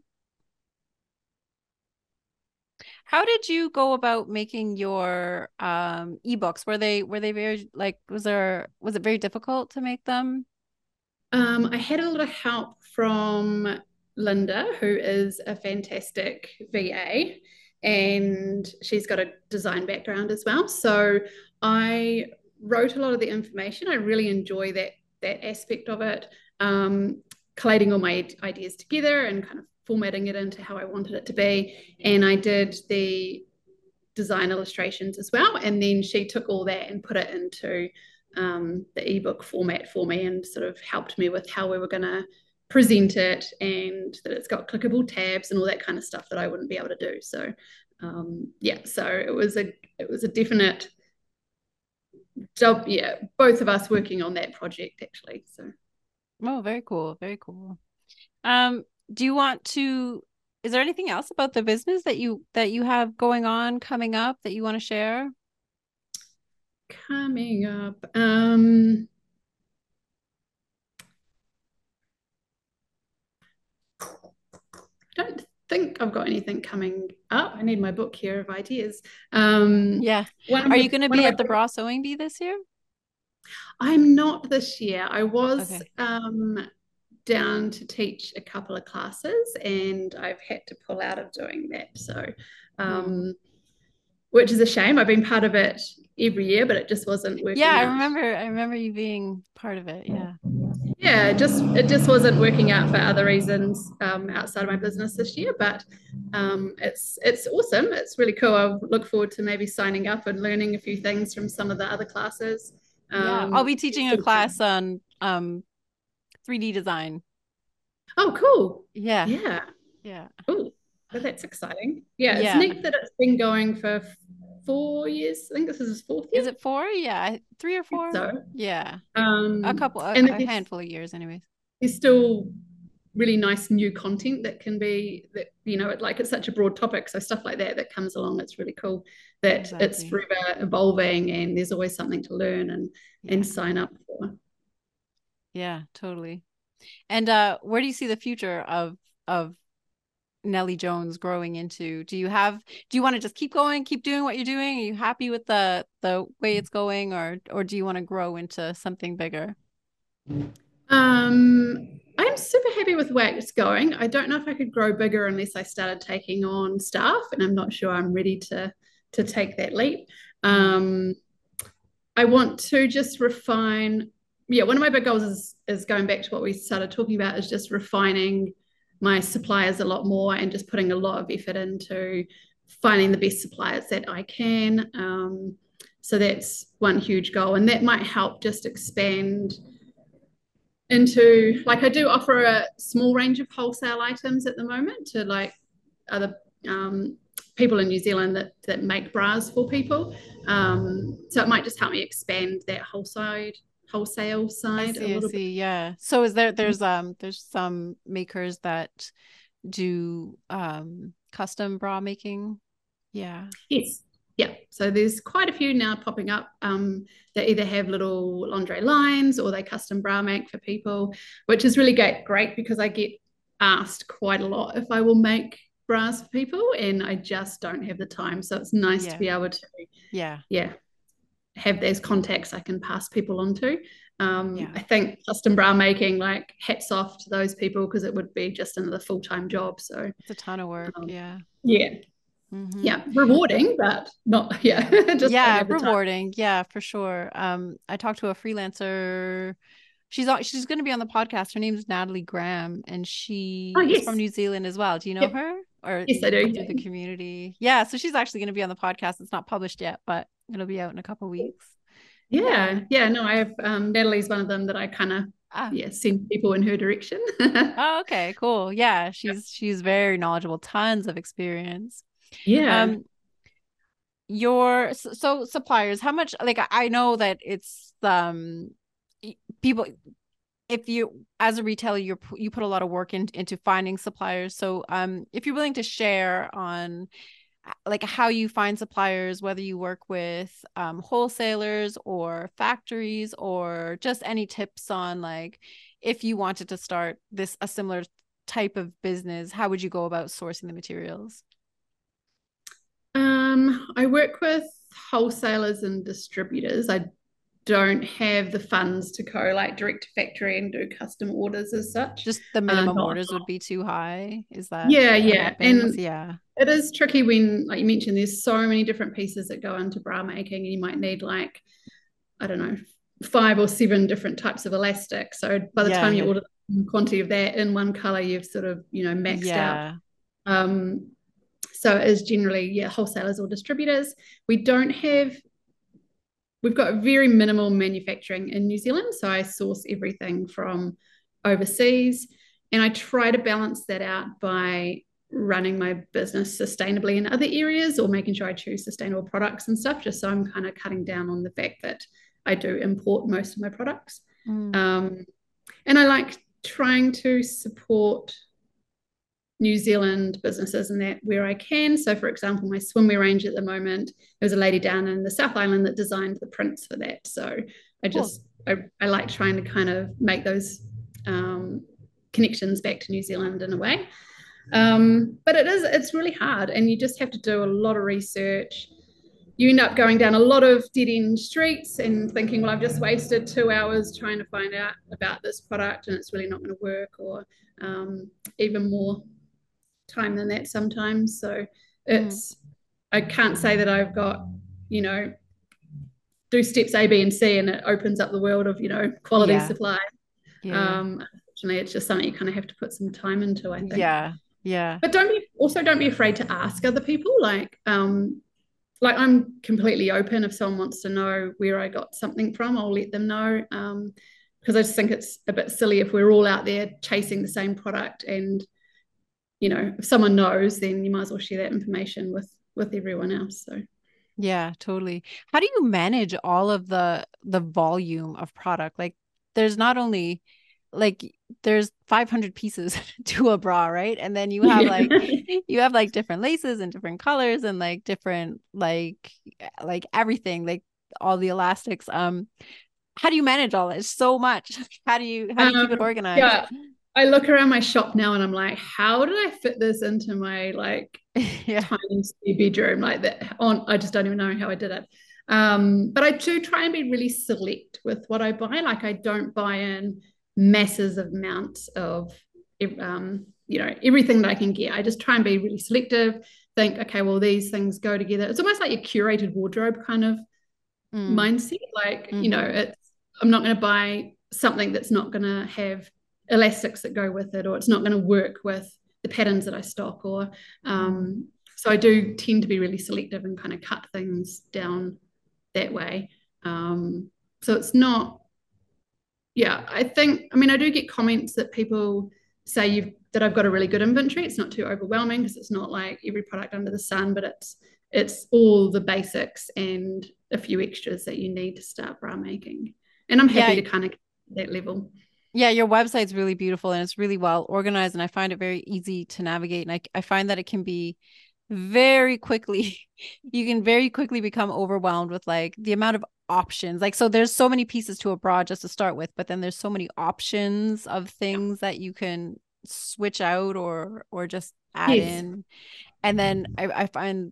how did you go about making your um ebooks? Were they were they very like was there was it very difficult to make them? Um, I had a lot of help from Linda, who is a fantastic V A, and she's got a design background as well. So I wrote a lot of the information. I really enjoy that that aspect of it, um, collating all my ideas together and kind of formatting it into how I wanted it to be. And I did the design illustrations as well. And then she took all that and put it into um, the ebook format for me and sort of helped me with how we were going to present it and that it's got clickable tabs and all that kind of stuff that I wouldn't be able to do. So um, yeah, so it was a it was a definite job. Yeah, both of us working on that project actually. So Oh, very cool. Very cool. Um, do you want to, is there anything else about the business that you that you have going on coming up that you want to share? coming up, um, don't think I've got anything coming up. I need my book here of ideas. Um, Yeah. one of Are my, you going to one of be my, at the Bra Sewing Bee this year? I'm not this year. I was Okay. um, down to teach a couple of classes, and I've had to pull out of doing that. So, Hmm. um, which is a shame. I've been part of it every year, but it just wasn't Yeah, working I out. remember I remember you being part of it. Yeah. Yeah, it just it just wasn't working out for other reasons um, outside of my business this year. But um, it's it's awesome. It's really cool. I look forward to maybe signing up and learning a few things from some of the other classes. Yeah. I'll Um, be teaching a class on um three D design. Oh, cool. Yeah. Yeah. Yeah. Oh, but that's exciting. Yeah, it's Yeah. neat that it's been going for four years. I think this is his fourth Is year. it four? Yeah. Three or four? So, Yeah. A um, couple, a, and a there's, handful of years anyways. there's still really nice new content that can be that you know it like it's such a broad topic, so stuff like that that comes along, it's really cool that it's Exactly. forever evolving and there's always something to learn and and Yeah. sign up for. Yeah, totally. And uh where do you see the future of of Nellie Jones growing into? Do you have do you want to just keep going, keep doing what you're doing? Are you happy with the the way it's going, or or do you want to grow into something bigger? um I'm super happy with where it's going. I don't know if I could grow bigger unless I started taking on staff, and I'm not sure I'm ready to to take that leap. Mm. um I want to just refine. Yeah, one of my big goals is is going back to what we started talking about, is just refining my suppliers a lot more and just putting a lot of effort into finding the best suppliers that I can. Um, so that's one huge goal, and that might help just expand into, like, I do offer a small range of wholesale items at the moment to like other um, people in New Zealand that that make bras for people. Um, so it might just help me expand that wholesale wholesale I side a see, I little bit. see. Yeah. So is there there's um there's some makers that do um custom bra making? Yeah. Yes. Yeah. So there's quite a few now popping up um, that either have little lingerie lines or they custom bra make for people, which is really great, great because I get asked quite a lot if I will make bras for people, and I just don't have the time. So it's nice to Yeah. be able to, Yeah. yeah, have those contacts I can pass people on to. Um, Yeah. I think custom bra making, like, hats off to those people because it would be just another full time job. So, It's a ton of work. um, Yeah. yeah, Mm-hmm. yeah, rewarding, but not, yeah, Yeah. just don't Yeah, have the time. rewarding. Yeah, for sure. Um, I talked to a freelancer. She's on, she's going to be on the podcast. Her name's Natalie Graham, and Oh, she is from yes. New Zealand as well. Do you know Yep. her? Or Yes, I do. through the community? Yeah, so she's actually going to be on the podcast. It's not published yet, but it'll be out in a couple weeks. Yeah. Yeah. Yeah. No, I have um, Natalie's one of them that I kind of, Ah. yeah, send people in her direction. Oh, okay, cool. Yeah, she's she's very knowledgeable, tons of experience. Yeah. Um, your so so suppliers, how much, like, I I know that it's um y- people, if you as a retailer you're pu- you put a lot of work in, into finding suppliers, so um if you're willing to share on uh, like how you find suppliers, whether you work with um wholesalers or factories, or just any tips on, like, if you wanted to start this a similar type of business, how would you go about sourcing the materials? Um, I work with wholesalers and distributors. I don't have the funds to go like direct to factory and do custom orders as such. Just the Uh, minimum not, orders would be too high. Is that yeah, what yeah. happens? And Yeah. it is tricky when, like you mentioned, there's so many different pieces that go into bra making, and you might need like, I don't know, five or seven different types of elastic. So by the Yeah, time you yeah. order the quantity of that in one color, you've sort of, you know, maxed out. Yeah. Um, so it is generally, yeah, wholesalers or distributors. We don't have, we've got very minimal manufacturing in New Zealand. So I source everything from overseas, and I try to balance that out by running my business sustainably in other areas, or making sure I choose sustainable products and stuff, just so I'm kind of cutting down on the fact that I do import most of my products. Mm. Um, and I like trying to support New Zealand businesses and that where I can. So, for example, my swimwear range at the moment, there was a lady down in the South Island that designed the prints for that. So, I Cool. just I, I like trying to kind of make those um, connections back to New Zealand in a way. Um, but it is it's really hard, and you just have to do a lot of research. You end up going down a lot of dead end streets and thinking, well, I've just wasted two hours trying to find out about this product, and it's really not going to work, or um, even more time than that sometimes. So Mm. it's, I can't say that I've got, you know, do steps A, B, and C, and it opens up the world of, you know, quality Yeah. supply. Yeah. Yeah. Um, unfortunately, it's just something you kind of have to put some time into, I think. Yeah. Yeah. But don't be also don't be afraid to ask other people. Like, um, like I'm completely open. If someone wants to know where I got something from, I'll let them know. Um, because I just think it's a bit silly if we're all out there chasing the same product, and you know, if someone knows, then you might as well share that information with with everyone else. So Yeah, totally. How do you manage all of the the volume of product? Like there's not only like there's five hundred pieces to a bra, right? And then you have like yeah. you have like different laces and different colors and like different like like everything, like all the elastics. Um, how do you manage all this? So much. How do you how do you keep it Um, organized? yeah, I look around my shop now and I'm like, how did I fit this into my like Yeah. tiny spare bedroom like that? On, I just don't even know how I did it. Um, but I do try and be really select with what I buy. Like I don't buy in masses of amounts of um, you know, everything that I can get. I just try and be really selective. Think, okay, well, these things go together. It's almost like your curated wardrobe kind of Mm, mindset. Like, you know, mm-hmm. it's I'm not going to buy something that's not going to have elastics that go with it, or it's not going to work with the patterns that I stock. Or Mm. um, so I do tend to be really selective and kind of cut things down that way. Um, so it's not, yeah. I think, I mean, I do get comments that people say you've that I've got a really good inventory. It's not too overwhelming because it's not like every product under the sun, but it's it's all the basics and a few extras that you need to start bra making. And I'm happy Yeah, to kind of get that level. yeah, your website's really beautiful and it's really well organized and I find it very easy to navigate. And I, I find that it can be very quickly, you can very quickly become overwhelmed with like the amount of options. Like, so there's so many pieces to a bra just to start with, but then there's so many options of Yeah. things that you can switch out or or just add Yes. in. And then I, I find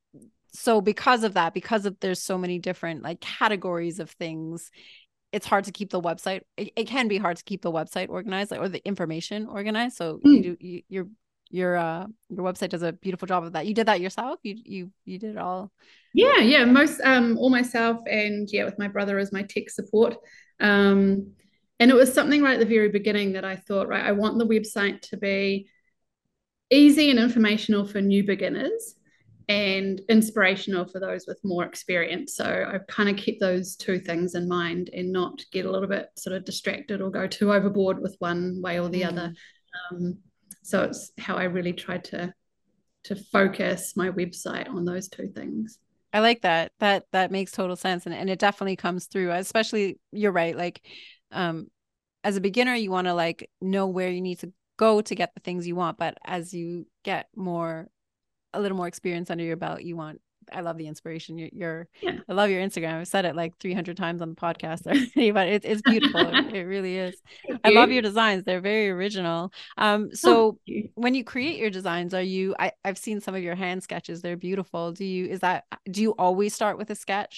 so because of that, because of there's so many different like categories of things, it's hard to keep the website. It, it can be hard to keep the website organized, like, or the information organized. So you Mm. do you, your your uh your website does a beautiful job of that. You did that yourself. You you you did it all. Yeah, yeah. Most um all myself, and yeah, with my brother as my tech support. Um and it was something right at the very beginning that I thought, right, I want the website to be easy and informational for new beginners and inspirational for those with more experience. So I've kind of kept those two things in mind and not get a little bit sort of distracted or go too overboard with one way or the other. Mm. Um, so it's how I really tried to to focus my website on those two things. I like that. That that makes total sense, and and it definitely comes through. Especially, you're right. Like, um, as a beginner, you want to like know where you need to go to get the things you want. But as you get more a little more experience under your belt, you want. I love the inspiration. You're, you're Yeah. I love your Instagram. I've said it like three hundred times on the podcast already, but it's it's beautiful. It, it really is. Thank I love you. your designs. They're very original. Um, Oh, thank so you. when you create your designs, are you? I I've seen some of your hand sketches. They're beautiful. Do you? Is that? Do you always start with a sketch?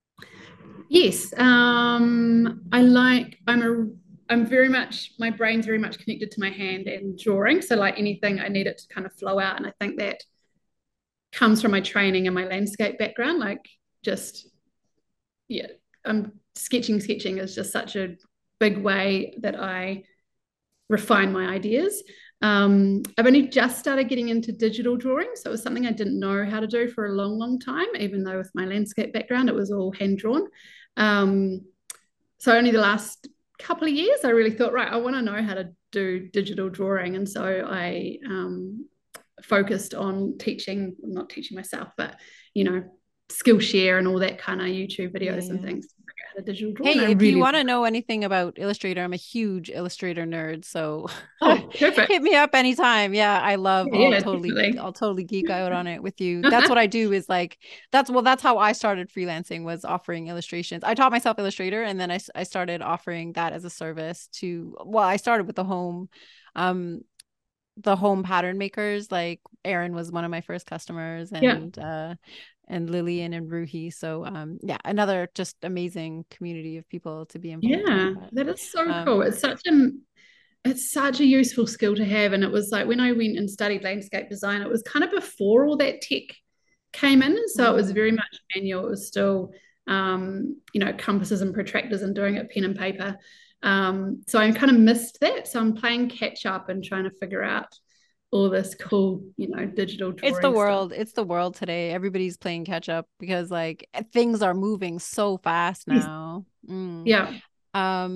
Yes, um, I like. I'm a. I'm very much. My brain's very much connected to my hand and drawing. So like anything, I need it to kind of flow out, and I think that comes from my training and my landscape background. Like just yeah, I'm sketching. Sketching is just such a big way that I refine my ideas. Um, I've only just started getting into digital drawing, so it was something I didn't know how to do for a long, long time. Even though with my landscape background, it was all hand drawn. Um, so only the last couple of years, I really thought, right, I want to know how to do digital drawing, and so I um, focused on teaching, not teaching myself, but you know, Skillshare and all that kind of YouTube videos and Yeah. things to figure out how to digital draw. And I Hey, if you really, want to know anything about Illustrator, I'm a huge Illustrator nerd, so oh, perfect. hit me up anytime. Yeah, I love. Yeah, I'll yeah, totally, definitely. I'll totally geek out on it with you. That's what I do. Is like that's well, that's how I started freelancing, was offering illustrations. I taught myself Illustrator, and then I I started offering that as a service to. Well, I started with the home, um, the home pattern makers. Like Erin was one of my first customers, Yeah. and uh, and Lillian and Ruhi. So um, yeah, another just amazing community of people to be involved in. Yeah, But that is so cool. um, It's such a it's such a useful skill to have. And it was like when I went and studied landscape design, it was kind of before all that tech came in. So it was mm, very much manual. It was still um, you know, compasses and protractors and doing it pen and paper. Um, so I kind of missed that. So I'm playing catch up and trying to figure out all this cool, you know, digital it's the drawing stuff. world. It's the world today. Everybody's playing catch up because like things are moving so fast Yes. now. Mm. Yeah. Um,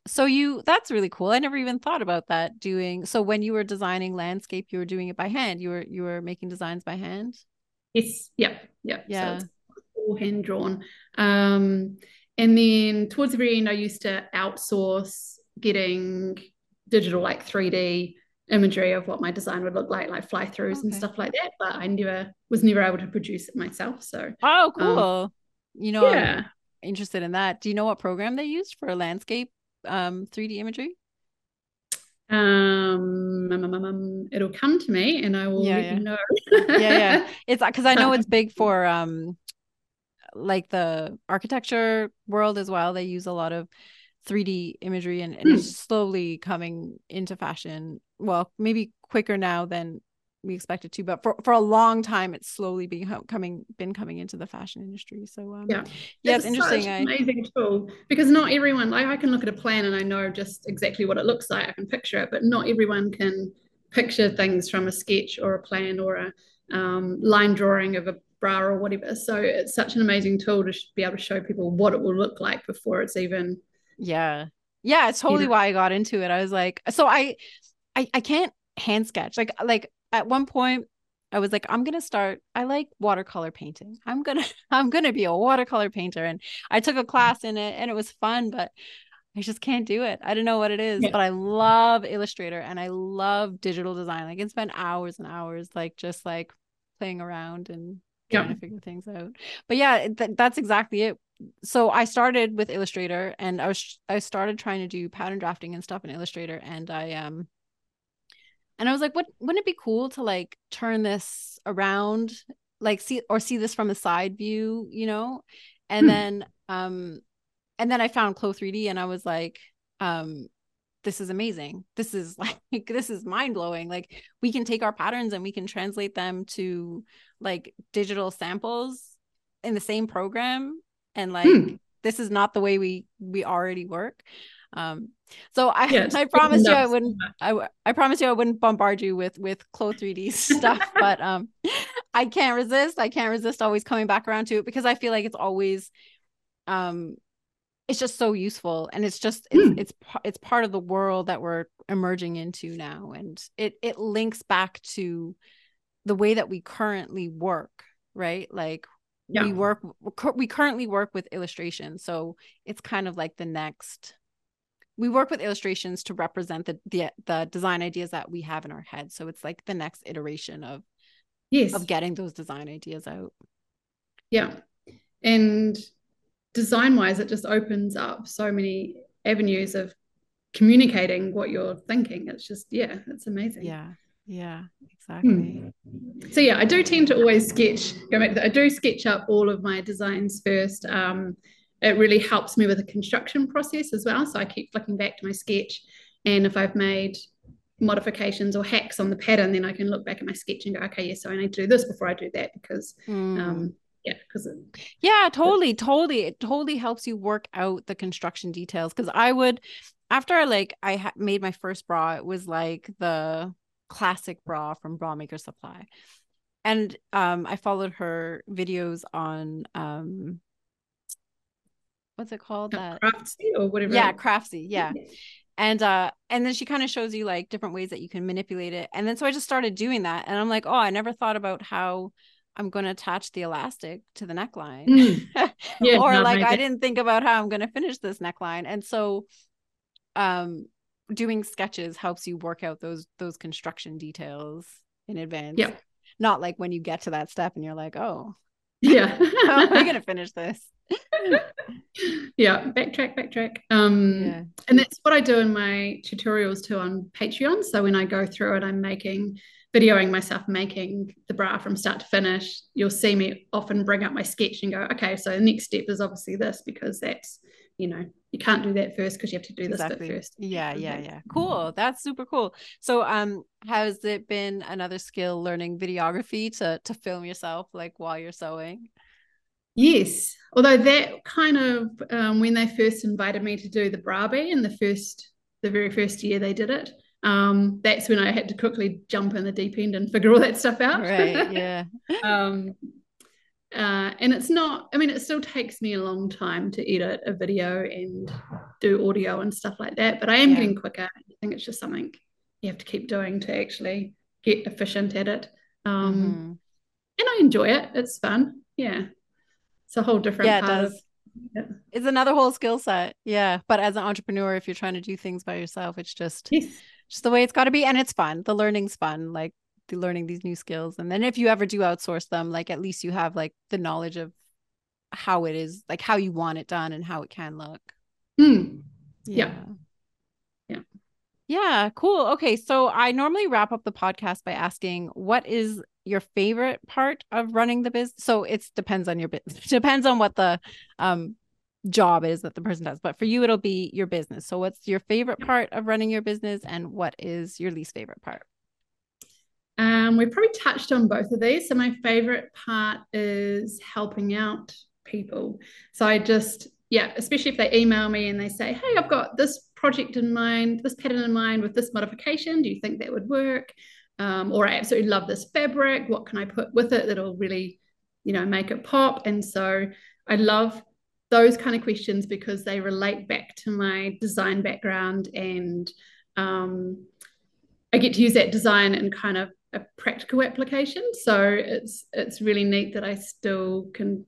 So you, that's really cool. I never even thought about that doing. So when you were designing landscape, you were doing it by hand. You were you were making designs by hand. Yes, yep, yep. So Yeah. it's all hand drawn. Um, and then towards the very end, I used to outsource getting digital, like three D imagery of what my design would look like, like fly throughs and Okay. stuff like that. But I never was never able to produce it myself. So Oh, um, cool. You know, I'm yeah. interested in that. Do you know what program they used for landscape um three D imagery? Um, um, um, um, um, it'll come to me and I will Yeah, let yeah. you know. Yeah, yeah. It's because I know it's Um, big for um like the architecture world as well. They use a lot of three D imagery, and, and it's hmm, slowly coming into fashion. Well, maybe quicker now than we expected to, but for, for a long time it's slowly being coming been coming into the fashion industry. So um yeah. yeah, it's It's such interesting. an I amazing tool because not everyone, like I can look at a plan and I know just exactly what it looks like. I can picture it, but not everyone can picture things from a sketch or a plan or a um, line drawing of a bra or whatever. So it's such an amazing tool to be able to show people what it will look like before it's even, Yeah. Yeah, it's you totally know. why I got into it. I was like, so I I I can't hand sketch. Like like at one point I was like, I'm gonna start. I like watercolor painting. I'm gonna I'm gonna be a watercolor painter. And I took a class in it and it was fun, but I just can't do it. I don't know what it is, Yeah. but I love Illustrator and I love digital design. I can spend hours and hours like just like playing around and trying Yeah. to figure things out. But yeah, th- that's exactly it. So I started with Illustrator and I was I started trying to do pattern drafting and stuff in Illustrator, and I um and I was like, what wouldn't it be cool to like turn this around, like see or see this from a side view, you know? And Hmm. then um and then I found Clo three D and I was like, um, this is amazing. This is like this is mind blowing. Like we can take our patterns and we can translate them to like digital samples in the same program, and like Hmm. this is not the way we we already work. Um, so I Yeah. It's I opened promised you up I so wouldn't much. I I promised you I wouldn't bombard you with with Clo three D stuff, but um I can't resist. I can't resist always coming back around to it because I feel like it's always um it's just so useful, and it's just it's Hmm. it's it's part of the world that we're emerging into now, and it it links back to the way that we currently work, right? Like we Yeah. work we currently work with illustration, so it's kind of like the next we work with illustrations to represent the the, the design ideas that we have in our head, so it's like the next iteration of of Yes. getting those design ideas out. Yeah. And design wise, it just opens up so many avenues of communicating what you're thinking. It's just, yeah, it's amazing. Yeah, yeah, exactly. Hmm. So yeah, I do tend to always sketch. Go back to that. I do sketch up all of my designs first. Um, it really helps me with the construction process as well. So I keep flicking back to my sketch, and if I've made modifications or hacks on the pattern, then I can look back at my sketch and go, okay, yes, so I need to do this before I do that because, Mm. um, yeah, because Yeah, totally, totally. It totally helps you work out the construction details. Because I would, after I like I ha- made my first bra, it was like the classic bra from Bra Maker Supply, and um, I followed her videos on um, what's it called? That craftsy or yeah, whatever. Craftsy, yeah. And uh, and then she kind of shows you like different ways that you can manipulate it, and then so I just started doing that, and I'm like, oh, I never thought about how I'm going to attach the elastic to the neckline. Mm. Yeah, Or no, I've like made I that. didn't think about how I'm going to finish this neckline. And so um doing sketches helps you work out those those construction details in advance. Yeah, Not like when you get to that step and you're like, "Oh, yeah. how am I going to finish this?" Yeah, backtrack, backtrack. Um, Yeah. and that's what I do in my tutorials too on Patreon. So when I go through it, I'm making, videoing myself making the bra from start to finish. You'll see me often bring up my sketch and go, okay, so the next step is obviously this because that's, you know, you can't do that first because you have to do this bit Exactly. first. Yeah, Kind of yeah, thing. yeah. Cool. That's super cool. So um has it been another skill learning videography to to film yourself like while you're sewing? Yes, although that kind of um, when they first invited me to do the Brabie in the first, the very first year they did it, um, that's when I had to quickly jump in the deep end and figure all that stuff out. Right. Yeah. um, Uh, and it's not, I mean, it still takes me a long time to edit a video and do audio and stuff like that, but I am Yeah. getting quicker. I think it's just something you have to keep doing to actually get efficient at it. Um, Mm-hmm. and I enjoy it. It's fun. Yeah. It's a whole different Yeah, it part of does. it. It's another whole skill set. Yeah. But as an entrepreneur, if you're trying to do things by yourself, it's just Yes. just the way it's got to be. And it's fun. The learning's fun, like the learning these new skills. And then if you ever do outsource them, like at least you have like the knowledge of how it is, like how you want it done and how it can look. Mm. Yeah. Yeah. Yeah. Yeah, cool. Okay, so I normally wrap up the podcast by asking what is your favorite part of running the business? So it depends on your business. Depends on what the um job is that the person does. But for you it'll be your business. So what's your favorite part of running your business and what is your least favorite part? Um, we probably touched on both of these. So my favorite part is helping out people. So I just, yeah, especially if they email me and they say, hey, I've got this project in mind, this pattern in mind with this modification. Do you think that would work? Um, or I absolutely love this fabric. What can I put with it that'll really, you know, make it pop? And so I love those kind of questions because they relate back to my design background, and um, I get to use that design in kind of a practical application. So it's it's really neat that I still can,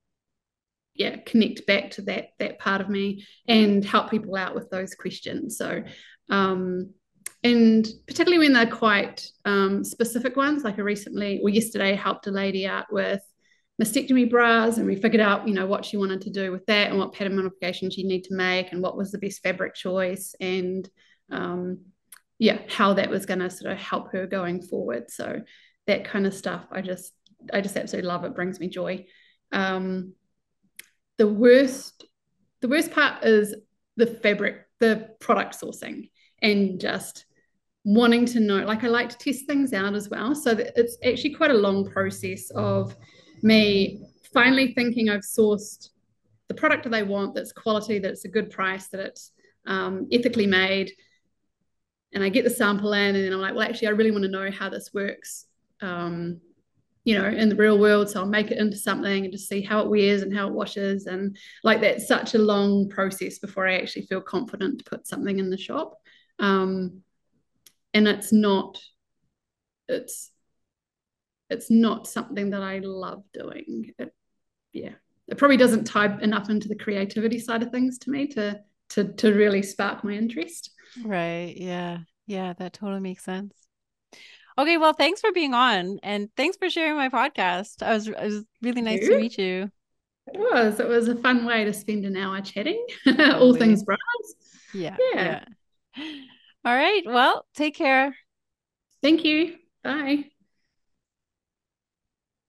yeah, connect back to that that part of me and help people out with those questions. So um, and particularly when they're quite um, specific ones, like I recently or yesterday helped a lady out with mastectomy bras, and we figured out, you know, what she wanted to do with that and what pattern modifications she'd need to make and what was the best fabric choice, and um, yeah, how that was going to sort of help her going forward. So that kind of stuff, I just, I just absolutely love it. Brings me joy. Um, the worst, the worst part is the fabric, the product sourcing, and just wanting to know. Like I like to test things out as well. So it's actually quite a long process of me finally thinking I've sourced the product that they want, that's quality, that it's a good price, that it's um, ethically made, and I get the sample in, and then I'm like, well, actually, I really want to know how this works, um, you know, in the real world. So I'll make it into something and just see how it wears and how it washes. And like that's such a long process before I actually feel confident to put something in the shop. Um, and it's not, it's, it's not something that I love doing. It, yeah, it probably doesn't tie enough into the creativity side of things to me to to to really spark my interest. Right. Yeah. Yeah, that totally makes sense. Okay, well, thanks for being on and thanks for sharing my podcast. I was it was really nice to You? meet you. It was. It was a fun way to spend an hour chatting, all things Totally. bras. Yeah, Yeah. yeah. All right. Well, take care. Thank you. Bye.